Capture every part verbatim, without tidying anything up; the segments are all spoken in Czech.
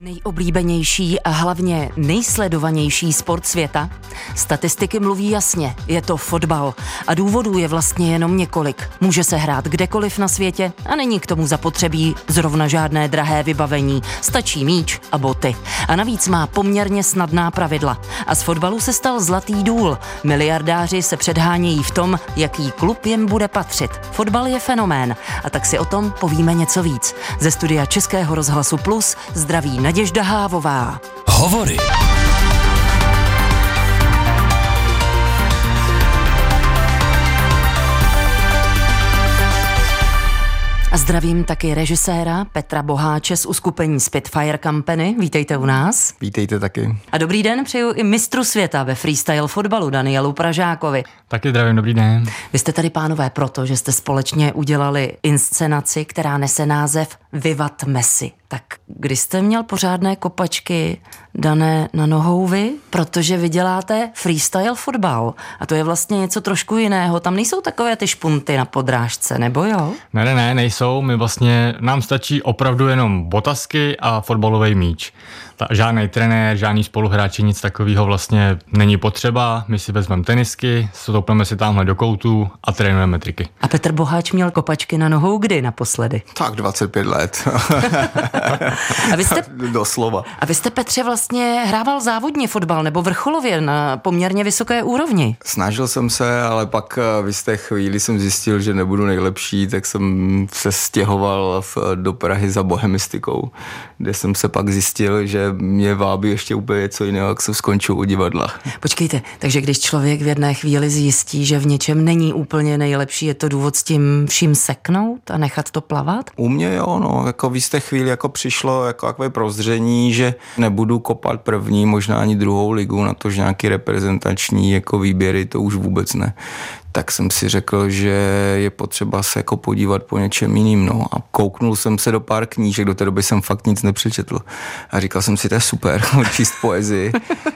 Nejoblíbenější a hlavně nejsledovanější sport světa? Statistiky mluví jasně, je to fotbal. A důvodů je vlastně jenom několik. Může se hrát kdekoliv na světě a není k tomu zapotřebí zrovna žádné drahé vybavení. Stačí míč a boty. A navíc má poměrně snadná pravidla. A z fotbalu se stal zlatý důl. Miliardáři se předhánějí v tom, jaký klub jim bude patřit. Fotbal je fenomén. A tak si o tom povíme něco víc. Ze studia Českého rozhlasu Plus zdraví Naděžda Hávová. Hovory. A zdravím taky režiséra Petra Boháče z uskupení Spitfire Company. Vítejte u nás. Vítejte taky. A dobrý den přeju i mistru světa ve freestyle fotbalu Danielu Pražákovi. Taky zdravím, dobrý den. Vy jste tady, pánové, proto, že jste společně udělali inscenaci, která nese název Vivat Messi. Tak kdy jste měl pořádné kopačky dané na nohou vy? Protože vy děláte freestyle fotbal a to je vlastně něco trošku jiného. Tam nejsou takové ty špunty na podrážce, nebo jo? Ne, ne, ne, nejsou. My vlastně, nám stačí opravdu jenom botasky a fotbalový míč. Ta, žádný trenér, žádný spoluhráči, nic takového vlastně není potřeba. My si vezmeme tenisky, stoupneme si tamhle do koutu a trénujeme triky. A Petr Boháč měl kopačky na nohou kdy naposledy? Tak dvacet pět let. A vy jste, Doslova. A vy jste, Petře, vlastně hrával závodně fotbal nebo vrcholově na poměrně vysoké úrovni? Snažil jsem se, ale pak v jisté chvíli jsem zjistil, že nebudu nejlepší, tak jsem se stěhoval v, do Prahy za bohemistikou, kde jsem se pak zjistil, že mě vábí ještě úplně něco jiného, jak jsem skončil u divadla. Počkejte, takže když člověk v jedné chvíli zjistí, že v něčem není úplně nejlepší, je to důvod s tím vším seknout a nechat to plavat? U mě jo, no, jako v jisté chvíli jako přišlo jako takové prozření, že nebudu kopat první, možná ani druhou ligu, na to, že nějaký reprezentační jako výběry, to už vůbec ne. Tak jsem si řekl, že je potřeba se jako podívat po něčem jiným, no. A kouknul jsem se do pár knížek, do té doby jsem fakt nic nepřečetl. A říkal jsem si, to je super, číst poezii.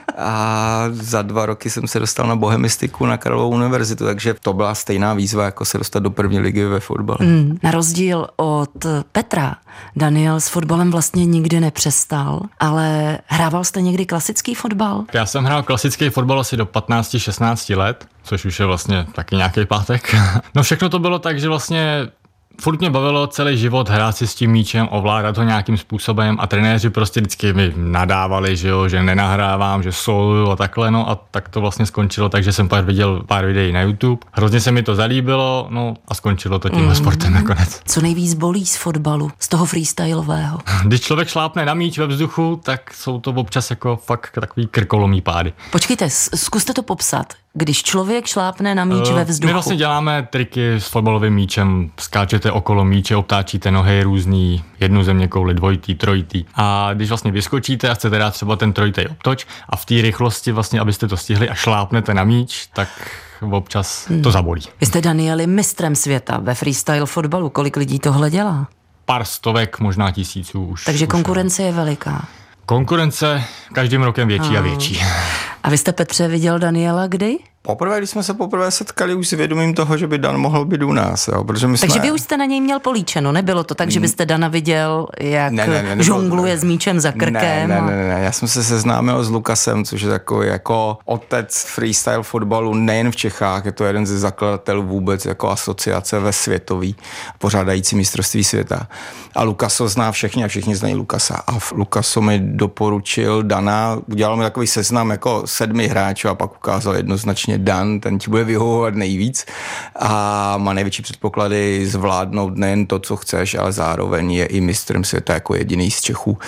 A za dva roky jsem se dostal na bohemistiku na Karlovou univerzitu, takže to byla stejná výzva, jako se dostat do první ligy ve fotbale. Mm, na rozdíl od Petra, Daniel s fotbalem vlastně nikdy nepřestal, ale hrával jste někdy klasický fotbal? Já jsem hrál klasický fotbal asi do patnáct šestnáct let, což už je vlastně taky nějaký pátek. No všechno to bylo tak, že vlastně furt mě bavilo celý život hrát si s tím míčem, ovládat ho nějakým způsobem a trenéři prostě vždycky mi nadávali, že jo, že nenahrávám, že soluju a takhle, no a tak to vlastně skončilo, takže jsem pak viděl pár videí na YouTube. Hrozně se mi to zalíbilo, no a skončilo to tímhle mm. sportem nakonec. Co nejvíc bolí z fotbalu, z toho freestylového? Když člověk šlápne na míč ve vzduchu, tak jsou to občas jako fakt takový krkolomý pády. Počkejte, zkuste to popsat. Když člověk šlápne na míč uh, ve vzduchu. My vlastně děláme triky s fotbalovým míčem, skáčete okolo míče, obtáčíte nohy různý, jednu zeměkouli, dvojitý, trojitý. A když vlastně vyskočíte a chcete dát třeba ten trojitý obtoč a v té rychlosti vlastně, abyste to stihli a šlápnete na míč, tak občas hmm. to zabolí. Vy jste, Danieli, mistrem světa ve freestyle fotbalu. Kolik lidí tohle dělá? Pár stovek, možná tisíců už. Takže už konkurence je veliká. Konkurence každým rokem větší a, a větší. A vy jste, Petře, viděl Daniela kdy? Poprvé, když jsme se poprvé setkali už s vědomím toho, že by Dan mohl být u nás. Jo, protože my Takže jsme... vy už jste na něj měl políčeno, nebylo to tak, že byste Dana viděl, jak ne, ne, ne, žongluje ne, s míčem za krkem? Ne, ne, ne, ne, já jsem se seznámil s Lukasem, což je takový jako otec freestyle fotbalu nejen v Čechách, je to jeden ze zakladatelů vůbec jako asociace ve světový, pořádající mistrovství světa. A Lukaso zná všechny a všichni znají Lukasa. A Lukaso mi doporučil Dana, udělal mi takový seznam jako sedmi hráčů a pak ukázal jednoznačně Dan, ten ti bude vyhovovat nejvíc a má největší předpoklady zvládnout nejen to, co chceš, ale zároveň je i mistrem světa jako jediný z Čechů.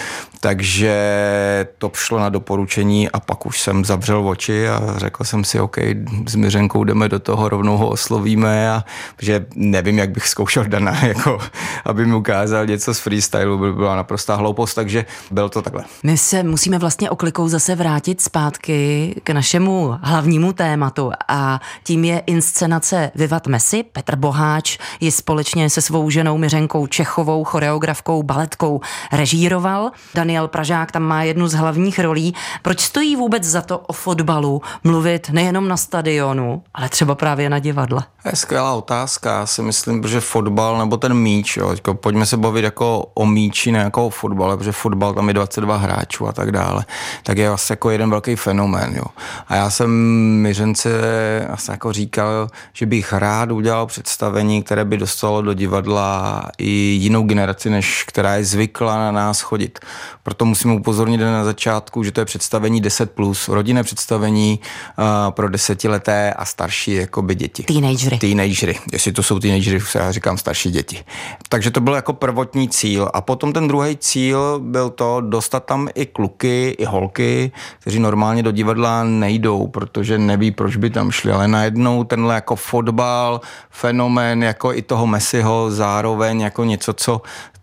Takže to šlo na doporučení a pak už jsem zavřel oči a řekl jsem si, OK, s Miřenkou jdeme do toho, rovnou ho oslovíme a že nevím, jak bych zkoušel Dana, jako, aby mi ukázal něco z freestylu, by byla naprostá hloupost, takže bylo to takhle. My se musíme vlastně oklikou zase vrátit zpátky k našemu hlavnímu tématu a tím je inscenace Vivat Messi. Petr Boháč ji společně se svou ženou Miřenkou Čechovou, choreografkou, baletkou režíroval. Dan Daniel Pražák tam má jednu z hlavních rolí. Proč stojí vůbec za to o fotbalu mluvit nejenom na stadionu, ale třeba právě na divadle? To je skvělá otázka. Já si myslím, že fotbal nebo ten míč, jo, jako pojďme se bavit jako o míči, ne jako o fotbale, protože fotbal tam je dvacet dva hráčů a tak dále, tak je vlastně jako jeden velký fenomén. Jo. A já jsem Miřence asi jako říkal, že bych rád udělal představení, které by dostalo do divadla i jinou generaci, než která je zvyklá na nás chodit. Proto musíme upozornit na začátku, že to je představení deset plus, rodinné představení uh, pro desetileté a starší jakoby děti. Teenagery. Teenagery. Jestli to jsou teenagery, já říkám starší děti. Takže to byl jako prvotní cíl. A potom ten druhý cíl byl to dostat tam i kluky, i holky, kteří normálně do divadla nejdou, protože neví, proč by tam šli. Ale najednou tenhle jako fotbal, fenomén, jako i toho Messiho, zároveň jako něco, co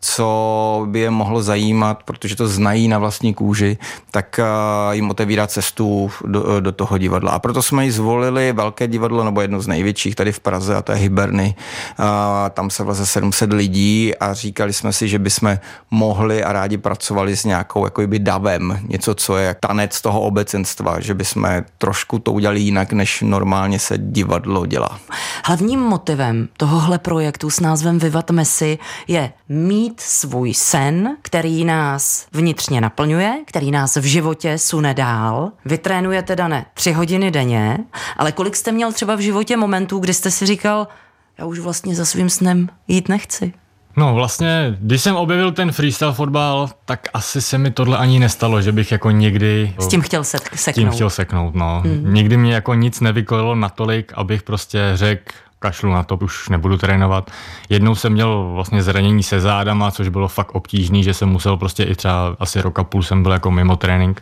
co by je mohlo zajímat, protože to znají na vlastní kůži, tak jim otevírá cestu do, do toho divadla. A proto jsme ji zvolili velké divadlo, nebo jedno z největších tady v Praze, a to je Hyberny. A tam se vlastně sedm set lidí a říkali jsme si, že bychom mohli a rádi pracovali s nějakou jakoby davem, něco, co je tanec toho obecenstva, že bychom trošku to udělali jinak, než normálně se divadlo dělá. Hlavním motivem tohohle projektu s názvem Vivat Messi je mít svůj sen, který nás vnitřně naplňuje, který nás v životě sune dál. Vy trénujete, Dane, tři hodiny denně, ale kolik jste měl třeba v životě momentů, kdy jste si říkal, já už vlastně za svým snem jít nechci? No vlastně, když jsem objevil ten freestyle fotbal, tak asi se mi tohle ani nestalo, že bych jako někdy... S tím chtěl se- seknout. S tím chtěl seknout, no. Mm. Nikdy mě jako nic nevykolilo natolik, abych prostě řekl, kašlu na to, už nebudu trénovat. Jednou jsem měl vlastně zranění se zádama, což bylo fakt obtížný, že jsem musel prostě i třeba asi rok a půl jsem byl jako mimo trénink.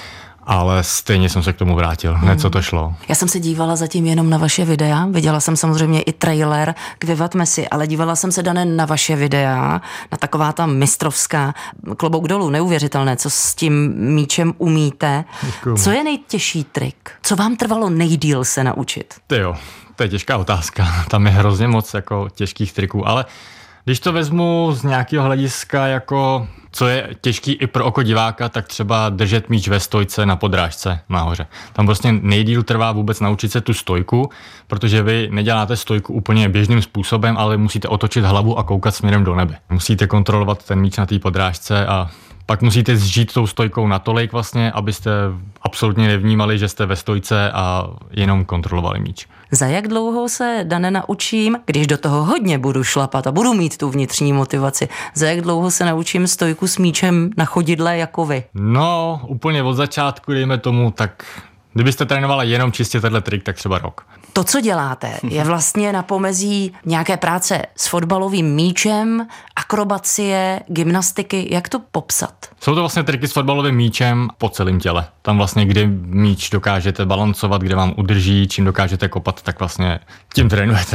Ale stejně jsem se k tomu vrátil, hned co to šlo. Já jsem se dívala zatím jenom na vaše videa, viděla jsem samozřejmě i trailer k Vivat Messi, ale dívala jsem se, Dane, na vaše videa, na taková ta mistrovská, klobouk dolů, neuvěřitelné, co s tím míčem umíte. Děkuju. Co je nejtěžší trik? Co vám trvalo nejdýl se naučit? Ty jo, to je těžká otázka, tam je hrozně moc jako těžkých triků, ale když to vezmu z nějakého hlediska jako... Co je těžký i pro oko diváka, tak třeba držet míč ve stojce na podrážce nahoře. Tam prostě nejdýl trvá vůbec naučit se tu stojku, protože vy neděláte stojku úplně běžným způsobem, ale musíte otočit hlavu a koukat směrem do nebe. Musíte kontrolovat ten míč na té podrážce a pak musíte zžít tou stojkou natolik vlastně, abyste absolutně nevnímali, že jste ve stojce a jenom kontrolovali míč. Za jak dlouho se, Dane, naučím, když do toho hodně budu šlapat a budu mít tu vnitřní motivaci, za jak dlouho se naučím stojku s míčem na chodidle jako vy? No, úplně od začátku, dejme tomu, tak kdybyste trénovala jenom čistě tenhle trik, tak třeba rok. To, co děláte, je vlastně na pomezí nějaké práce s fotbalovým míčem, akrobacie, gymnastiky. Jak to popsat? Jsou to vlastně triky s fotbalovým míčem po celém těle. Tam vlastně, kde míč dokážete balancovat, kde vám udrží, čím dokážete kopat, tak vlastně tím trénujete.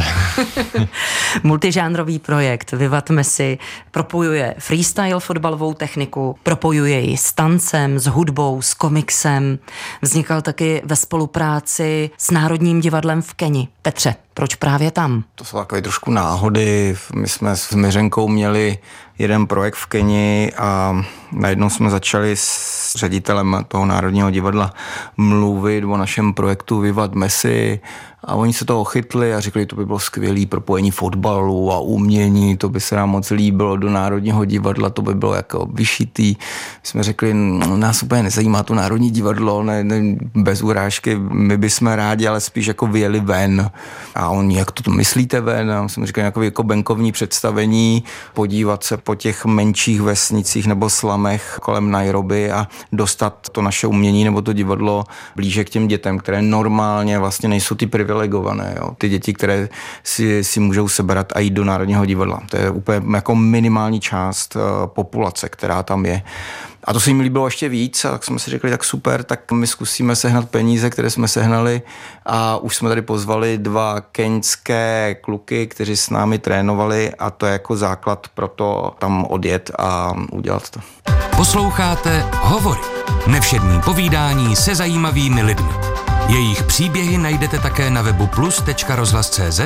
Multižánrový projekt Vivat Messi propojuje freestyle fotbalovou techniku, propojuje ji s tancem, s hudbou, s komiksem. Vznikal taky ve spolupráci s Národním divadlem v Keni. Petře, proč právě tam? To jsou takové trošku náhody. My jsme s Miřenkou měli jeden projekt v Keni a najednou jsme začali s ředitelem toho Národního divadla mluvit o našem projektu Vivat Messi a oni se toho chytli a řekli, to by bylo skvělé propojení fotbalu a umění, to by se nám moc líbilo do Národního divadla, to by bylo jako vyšitý. My jsme řekli, nás úplně nezajímá to Národní divadlo, ne, ne, bez urážky, my bychom rádi, ale spíš jako vyjeli ven. A oni, jak to, to myslíte ven? A jsme říkali, jako, jako venkovní představení, podívat se po těch menších vesnicích nebo slamech kolem Nairobi a dostat to naše umění nebo to divadlo blíže k těm dětem, které normálně vlastně nejsou ty privilegované. Jo? Ty děti, které si, si můžou sebrat a jít do Národního divadla. To je úplně jako minimální část uh, populace, která tam je. A to se jim líbilo ještě víc, a tak jsme si řekli, tak super, tak my zkusíme sehnat peníze, které jsme sehnali a už jsme tady pozvali dva keňské kluky, kteří s námi trénovali a to je jako základ pro to tam odjet a udělat to. Posloucháte Hovory. Nevšední povídání se zajímavými lidmi. Jejich příběhy najdete také na webu plus tečka rozhlas tečka cé zet, v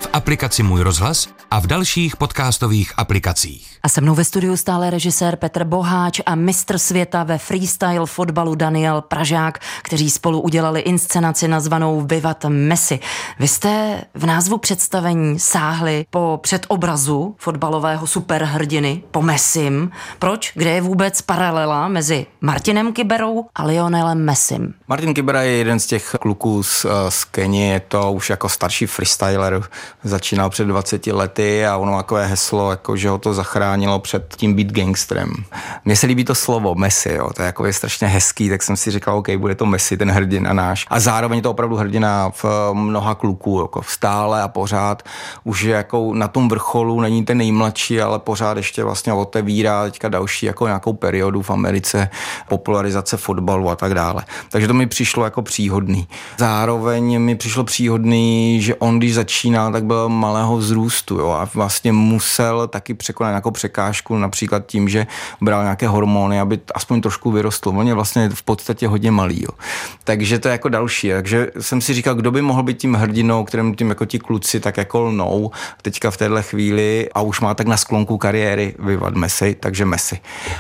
aplikaci Můj rozhlas a v dalších podcastových aplikacích. A se mnou ve studiu stále režisér Petr Boháč a mistr světa ve freestyle fotbalu Daniel Pražák, kteří spolu udělali inscenaci nazvanou Vivat Messi. Vy jste v názvu představení sáhli po předobrazu fotbalového superhrdiny, po Messim. Proč? Kde je vůbec paralela mezi Martinem Kyberou a Lionelem Messim? Martin Kybera je jeden z těch kluků z, z Keni, je to už jako starší freestyler, začínal před dvaceti lety a ono takové heslo, jako že ho to zachránilo před tím být gangstrem. Mně se líbí to slovo Messi, jo, to je jako je strašně hezký, tak jsem si říkal, OK, bude to Messi, ten hrdina náš. A zároveň je to opravdu hrdina v mnoha kluků, jako stále a pořád už je jako na tom vrcholu, není ten nejmladší, ale pořád ještě vlastně otevírá teďka další jako nějakou periodu v Americe, popularizace fotbalu a tak dále. Takže to mi přišlo jako příhodný. Zároveň mi přišlo příhodný, že on, když začínal, tak byl malého vzrůstu, jo, a vlastně musel taky překonat nějakou překážku, například tím, že bral nějaké hormony, aby aspoň trošku vyrostl. On je vlastně v podstatě hodně malý, jo. Takže to je jako další. Takže jsem si říkal, kdo by mohl být tím hrdinou, kterým tím jako ti kluci tak jako lnou teďka v téhle chvíli a už má tak na sklonku kariéry Vivat Messi, takže Messi.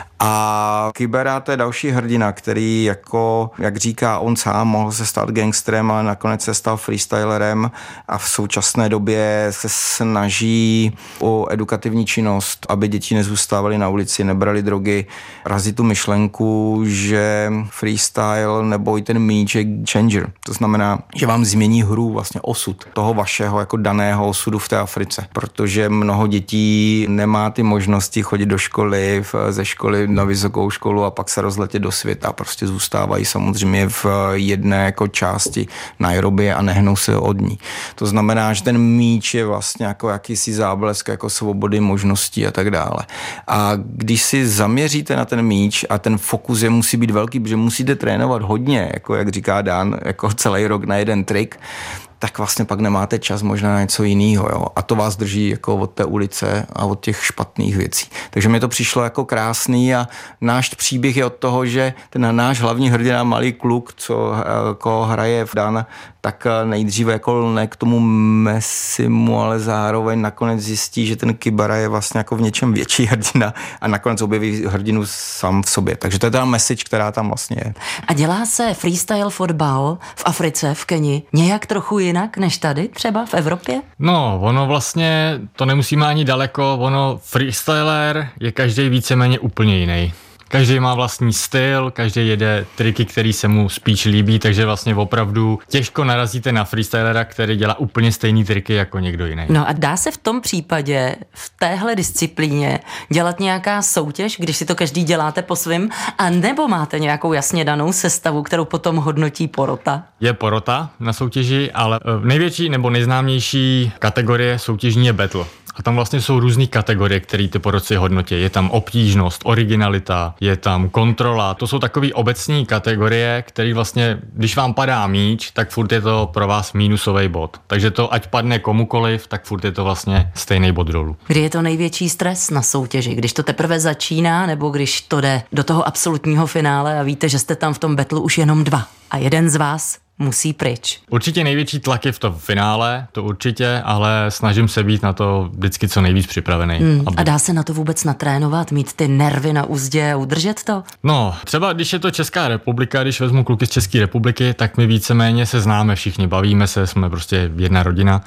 A Kybera, to je další hrdina, který jako, jak říká on sám, mohl se stát gangstrem, ale nakonec se stal freestylerem a v současné době se snaží o edukativní činnost, aby děti nezůstávaly na ulici, nebrali drogy. Razí tu myšlenku, že freestyle nebo i ten míč je changer. To znamená, že vám změní hru, vlastně osud toho vašeho jako daného osudu v té Africe. Protože mnoho dětí nemá ty možnosti chodit do školy, ze školy na vysokou školu a pak se rozletět do světa. Prostě zůstávají samozřejmě v jedné jako části Nairobi a nehnou se od ní. To znamená, že ten míč je vlastně jako jakýsi záblesk jako svobody, možností a tak dále. A když si zaměříte na ten míč a ten fokus je musí být velký, protože musíte trénovat hodně, jako jak říká Dan, jako celý rok na jeden trik, tak vlastně pak nemáte čas možná na něco jiného, jo. A to vás drží jako od té ulice a od těch špatných věcí. Takže mi to přišlo jako krásný a náš příběh je od toho, že ten náš hlavní hrdina, malý kluk, co jako hraje v Dan, tak nejdříve jako lne k tomu Messimu, ale zároveň nakonec zjistí, že ten Kybera je vlastně jako v něčem větší hrdina a nakonec objeví hrdinu sám v sobě. Takže to je ta message, která tam vlastně je. A dělá se freestyle fotbal v Africe, v Keni, nějak trochu jinak než tady, třeba v Evropě? No, ono vlastně, to nemusíme ani daleko, ono freestyler je každý víceméně úplně jiný. Každý má vlastní styl, každý jede triky, který se mu spíš líbí, takže vlastně opravdu těžko narazíte na freestylera, který dělá úplně stejný triky jako někdo jiný. No a dá se v tom případě, v téhle disciplíně dělat nějaká soutěž, když si to každý děláte po svým, a nebo máte nějakou jasně danou sestavu, kterou potom hodnotí porota? Je porota na soutěži, ale největší nebo nejznámější kategorie soutěžní je battle. A tam vlastně jsou různý kategorie, které ty poroci hodnotí. Je tam obtížnost, originalita, je tam kontrola. To jsou takové obecní kategorie, které vlastně, když vám padá míč, tak furt je to pro vás mínusový bod. Takže to, ať padne komukoliv, tak furt je to vlastně stejný bod dolů. Kdy je to největší stres na soutěži? Když to teprve začíná, nebo když to jde do toho absolutního finále a víte, že jste tam v tom battlu už jenom dva a jeden z vás musí pryč? Určitě největší tlak je v tom finále, to určitě, ale snažím se být na to vždycky co nejvíc připravený. Hmm. Aby... A dá se na to vůbec natrénovat, mít ty nervy na uzdě a udržet to? No, třeba když je to Česká republika, když vezmu kluky z České republiky, tak my víceméně se známe všichni, bavíme se, jsme prostě jedna rodina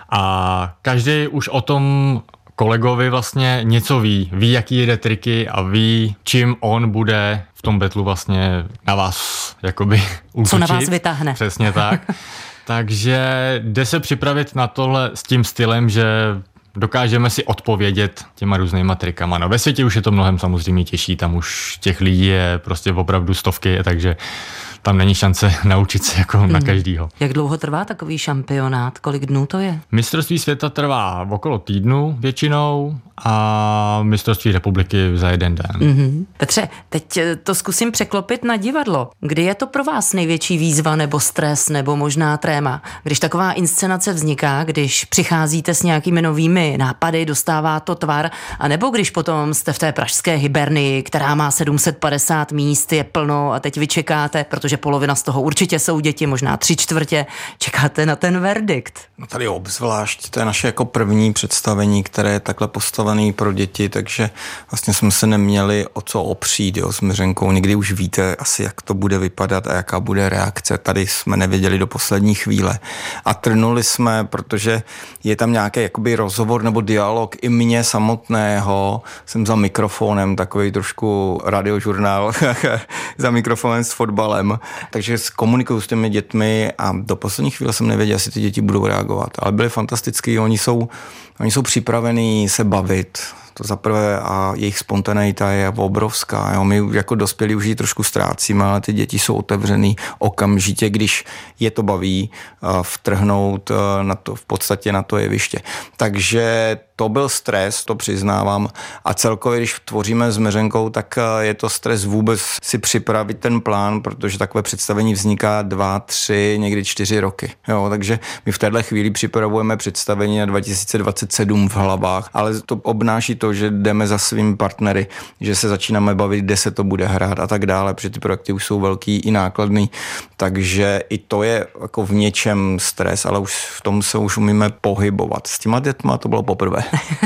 a každý už o tom kolegovi vlastně něco ví, ví, jaký jede triky a ví, čím on bude v tom betlu vlastně na vás jakoby útočit. Co na vás vytáhne. Přesně tak. Takže jde se připravit na tohle s tím stylem, že dokážeme si odpovědět těma různýma trikama. No ve světě už je to mnohem samozřejmě těžší, tam už těch lidí je prostě opravdu stovky, takže tam není šance naučit se jako hmm. na každýho. Jak dlouho trvá takový šampionát? Kolik dnů to je? Mistrovství světa trvá okolo týdnu většinou a mistrovství republiky za jeden den. Mm-hmm. Petře, teď to zkusím překlopit na divadlo. Kdy je to pro vás největší výzva nebo stres nebo možná tréma? Když taková inscenace vzniká, když přicházíte s nějakými novými nápady, dostává to tvar, anebo když potom jste v té pražské hybernii, která má sedm set padesát míst, je plno a teď vy čekáte, protože protože polovina z toho určitě jsou děti, možná tři čtvrtě. Čekáte na ten verdikt? No tady obzvlášť, to je naše jako první představení, které je takhle postavené pro děti, takže vlastně jsme se neměli o co opřít, jo, s Miřenkou. Někdy už víte asi, jak to bude vypadat a jaká bude reakce. Tady jsme nevěděli do poslední chvíle. A trnuli jsme, protože je tam nějaký jakoby rozhovor nebo dialog i mě samotného. Jsem za mikrofonem, takový trošku radiožurnál za mikrofonem s fotbalem. Takže komunikuju s těmi dětmi a do poslední chvíle jsem nevěděl, jestli ty děti budou reagovat. Ale byli fantastický, oni jsou, oni jsou připravení se bavit. To zaprvé a jejich spontaneita je obrovská. Jo. My jako dospělí už ji trošku ztrácíme, ale ty děti jsou otevřený okamžitě, když je to baví, vtrhnout na to, v podstatě na to jeviště. Takže to byl stres, to přiznávám. A celkově, když tvoříme s Miřenkou, tak je to stres vůbec si připravit ten plán, protože takové představení vzniká dva, tři, někdy čtyři roky. Jo, takže my v téhle chvíli připravujeme představení na dva tisíce dvacet sedm v hlavách, ale to obnáší to, že jdeme za svými partnery, že se začínáme bavit, kde se to bude hrát a tak dále, protože ty projekty už jsou velký i nákladný, takže i to je jako v něčem stres, ale už v tom se už umíme pohybovat. S těma dětma to bylo poprvé.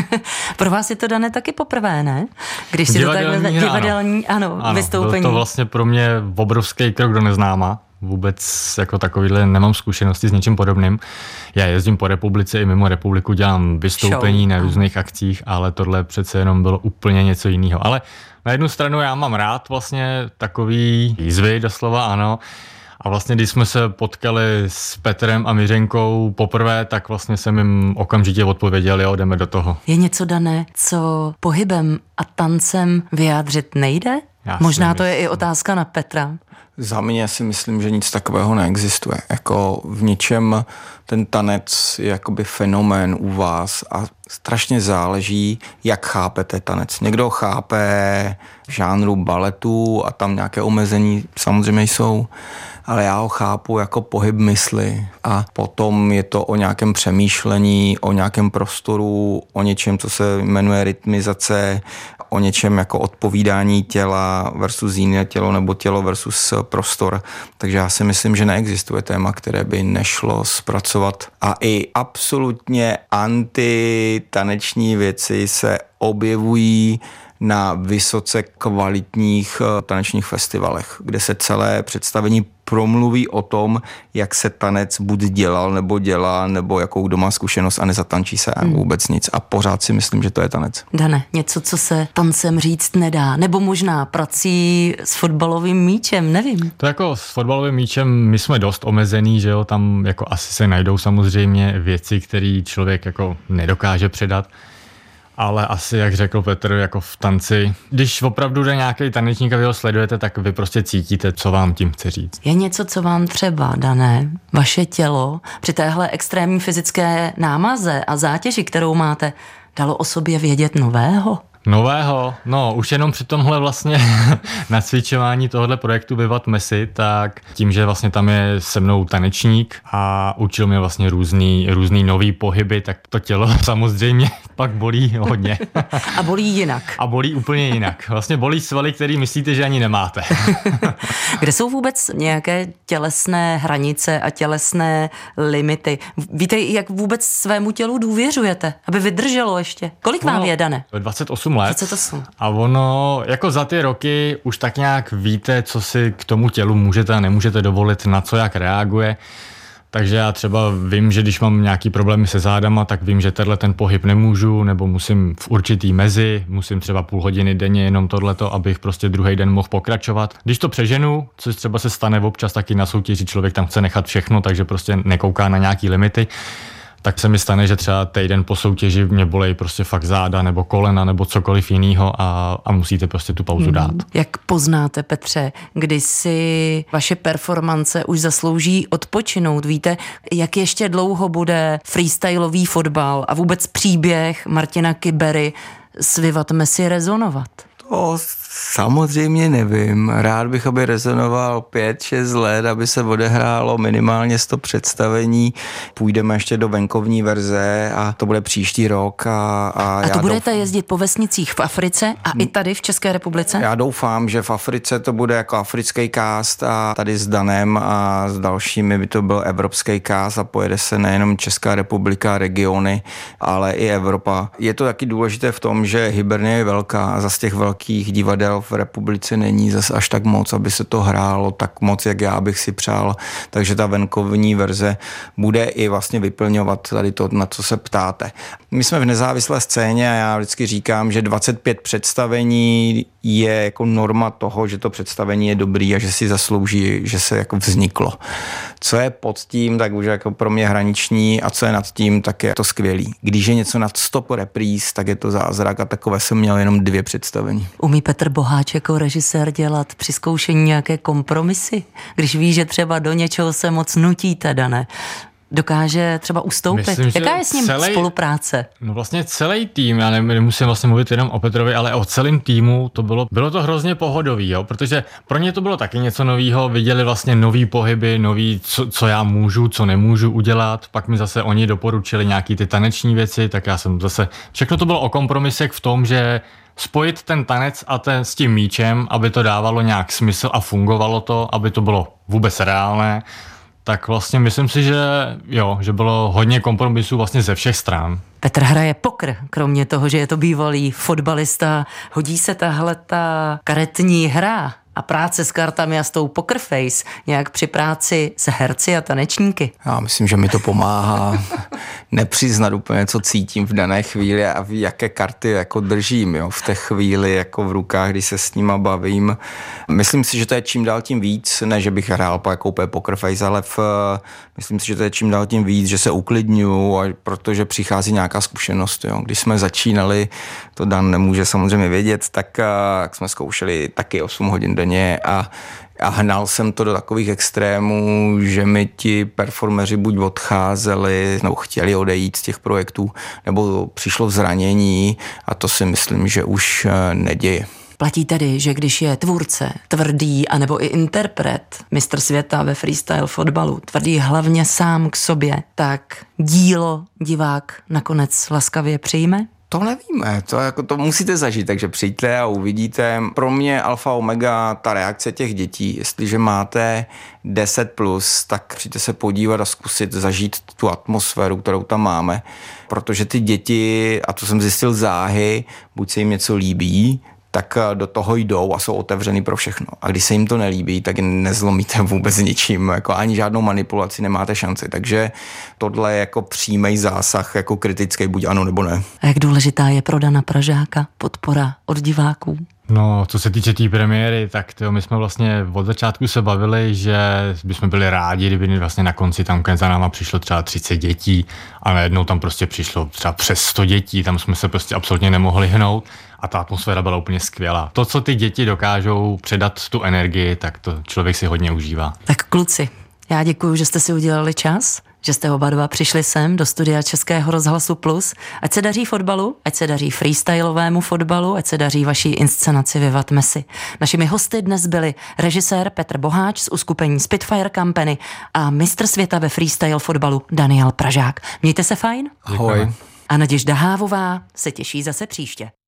Pro vás je to, Dané, taky poprvé, ne? Když si divadelní, to takhle divadelní, ano, ano, ano, vystoupení. Byl to vlastně pro mě obrovský krok do neznáma. Vůbec jako takovýhle nemám zkušenosti s něčím podobným. Já jezdím po republice i mimo republiku, dělám vystoupení Show. na různých akcích, ale tohle přece jenom bylo úplně něco jiného. Ale na jednu stranu já mám rád vlastně takový výzvy, doslova ano. A vlastně, když jsme se potkali s Petrem a Miřenkou poprvé, tak vlastně jsem jim okamžitě odpověděl, jo, jdeme do toho. Je něco, Dané, co pohybem a tancem vyjádřit nejde? Já Možná to je i otázka na Petra. Za mě si myslím, že nic takového neexistuje. Jako v něčem ten tanec je jakoby fenomén u vás a strašně záleží, jak chápete tanec. Někdo chápe v žánru baletu a tam nějaké omezení samozřejmě jsou, ale já ho chápu jako pohyb mysli a potom je to o nějakém přemýšlení, o nějakém prostoru, o něčem, co se jmenuje rytmizace, o něčem jako odpovídání těla versus jiné tělo nebo tělo versus prostor. Takže já si myslím, že neexistuje téma, které by nešlo zpracovat. A i absolutně antitaneční věci se objevují na vysoce kvalitních tanečních festivalech, kde se celé představení promluví o tom, jak se tanec buď dělal nebo dělá, nebo jakou doma zkušenost a nezatančí se hmm. vůbec nic. A pořád si myslím, že to je tanec. Dane, něco, co se tancem říct nedá, nebo možná prací s fotbalovým míčem, nevím. To jako s fotbalovým míčem my jsme dost omezený, že jo, tam jako asi se najdou samozřejmě věci, které člověk jako nedokáže předat. Ale asi, jak řekl Petr, jako v tanci, když opravdu jde nějaký tanečník a vy ho sledujete, tak vy prostě cítíte, co vám tím chce říct. Je něco, co vám třeba, Dané, vaše tělo při téhle extrémní fyzické námaze a zátěži, kterou máte, dalo o sobě vědět nového? Nového? No, už jenom při tomhle vlastně nacvičování tohohle projektu Vivat Messi, tak tím, že vlastně tam je se mnou tanečník a učil mě vlastně různý, různý nový pohyby, tak to tělo samozřejmě pak bolí hodně. A bolí jinak. A bolí úplně jinak. Vlastně bolí svaly, který myslíte, že ani nemáte. Kde jsou vůbec nějaké tělesné hranice a tělesné limity? Víte, jak vůbec svému tělu důvěřujete, aby vydrželo ještě? Kolik vám je, Dane? dvacet osm let. dvacet osm. A ono, jako za ty roky už tak nějak víte, co si k tomu tělu můžete a nemůžete dovolit, na co jak reaguje. Takže já třeba vím, že když mám nějaký problémy se zádama, tak vím, že tenhle ten pohyb nemůžu, nebo musím v určitý mezi, musím třeba půl hodiny denně jenom tohleto, abych prostě druhý den mohl pokračovat. Když to přeženu, což třeba se stane občas taky na soutěži, člověk tam chce nechat všechno, takže prostě nekouká na nějaký limity, tak se mi stane, že třeba týden po soutěži mě bolej prostě fakt záda nebo kolena nebo cokoliv jiného a, a musíte prostě tu pauzu dát. Hmm. Jak poznáte, Petře, kdy si vaše performance už zaslouží odpočinout? Víte, jak ještě dlouho bude freestylový fotbal a vůbec příběh Martina Kybery s Vivat Messi rezonovat? To samozřejmě nevím. Rád bych, aby rezonoval pět šest let, aby se odehrálo minimálně sto představení. Půjdeme ještě do venkovní verze a to bude příští rok. A, a, a to já budete douf... jezdit po vesnicích v Africe a i tady v České republice? Já doufám, že v Africe to bude jako africký cast a tady s Danem a s dalšími by to byl evropský cast a pojede se nejenom Česká republika, regiony, ale i Evropa. Je to taky důležité v tom, že Hibernia je velká a zase těch velkých divadel v republice není zase až tak moc, aby se to hrálo tak moc, jak já bych si přál. Takže ta venkovní verze bude i vlastně vyplňovat tady to, na co se ptáte. My jsme v nezávislé scéně a já vždycky říkám, že dvacet pět představení je jako norma toho, že to představení je dobrý a že si zaslouží, že se jako vzniklo. Co je pod tím, tak už jako pro mě hraniční a co je nad tím, tak je to skvělý. Když je něco nad sto repríz, tak je to zázrak a takové jsem měl jenom dvě představení. Umí Petr Boháč jako režisér dělat při zkoušení nějaké kompromisy? Když ví, že třeba do něčeho se moc nutíte, Dané, dokáže třeba ustoupit? Myslím, jaká je s ním celý, spolupráce? No vlastně celý tým, já nemusím vlastně mluvit jenom o Petrovi, ale o celém týmu, to bylo, bylo to hrozně pohodový, jo? Protože pro ně to bylo taky něco novýho, viděli vlastně nový pohyby, nový, co, co já můžu, co nemůžu udělat, pak mi zase oni doporučili nějaký ty taneční věci, tak já jsem zase, všechno to bylo o kompromisech v tom, že spojit ten tanec a ten s tím míčem, aby to dávalo nějak smysl a fungovalo to, aby to bylo vůbec reálné, tak vlastně myslím si, že jo, že bylo hodně kompromisů vlastně ze všech stran. Petr hraje pokr, kromě toho, že je to bývalý fotbalista. Hodí se tahle ta karetní hra a práce s kartami a s tou poker face nějak při práci s herci a tanečníky? Já myslím, že mi to pomáhá nepřiznat úplně, co cítím v dané chvíli a v jaké karty jako držím, jo, v té chvíli jako v rukách, když se s nima bavím. Myslím si, že to je čím dál tím víc, ne, že bych hrál po jako úplně poker face, ale v, myslím si, že to je čím dál tím víc, že se uklidňuju, a protože přichází nějaká zkušenost. Jo. Když jsme začínali, to Dan nemůže samozřejmě vědět, tak, tak jsme zkoušeli taky osm hodin denně a A hnal jsem to do takových extrémů, že mi ti performeři buď odcházeli, nebo chtěli odejít z těch projektů, nebo přišlo zranění a to si myslím, že už neděje. Platí tedy, že když je tvůrce tvrdý, anebo i interpret, mistr světa ve freestyle fotbalu, tvrdý hlavně sám k sobě, tak dílo divák nakonec laskavě přijme? To nevíme, to, jako, to musíte zažít, takže přijďte a uvidíte. Pro mě alfa omega ta reakce těch dětí, jestliže máte deset plus, tak přijďte se podívat a zkusit zažít tu atmosféru, kterou tam máme, protože ty děti, a to jsem zjistil záhy, buď se jim něco líbí, tak do toho jdou a jsou otevřený pro všechno. A když se jim to nelíbí, tak nezlomíte vůbec ničím, jako ani žádnou manipulaci nemáte šanci. Takže tohle je jako přímý zásah, jako kritický, buď ano nebo ne. A jak důležitá je pro Dana Pražáka podpora od diváků? No, co se týče té tý premiéry, tak tyjo, my jsme vlastně od začátku se bavili, že bychom byli rádi, kdyby vlastně na konci tam za náma přišlo třeba třicet dětí a najednou tam prostě přišlo třeba přes sto dětí, tam jsme se prostě absolutně nemohli hnout a ta atmosféra byla úplně skvělá. To, co ty děti dokážou předat tu energii, tak to člověk si hodně užívá. Tak kluci, já děkuju, že jste si udělali čas, že jste oba dva přišli sem do studia Českého rozhlasu Plus. Ať se daří fotbalu, ať se daří freestylovému fotbalu, ať se daří vaší inscenaci Vivat Messi. Našimi hosty dnes byli režisér Petr Boháč z uskupení Spitfire Company a mistr světa ve freestyle fotbalu Daniel Pražák. Mějte se fajn. Ahoj. A Naděžda Hávová se těší zase příště.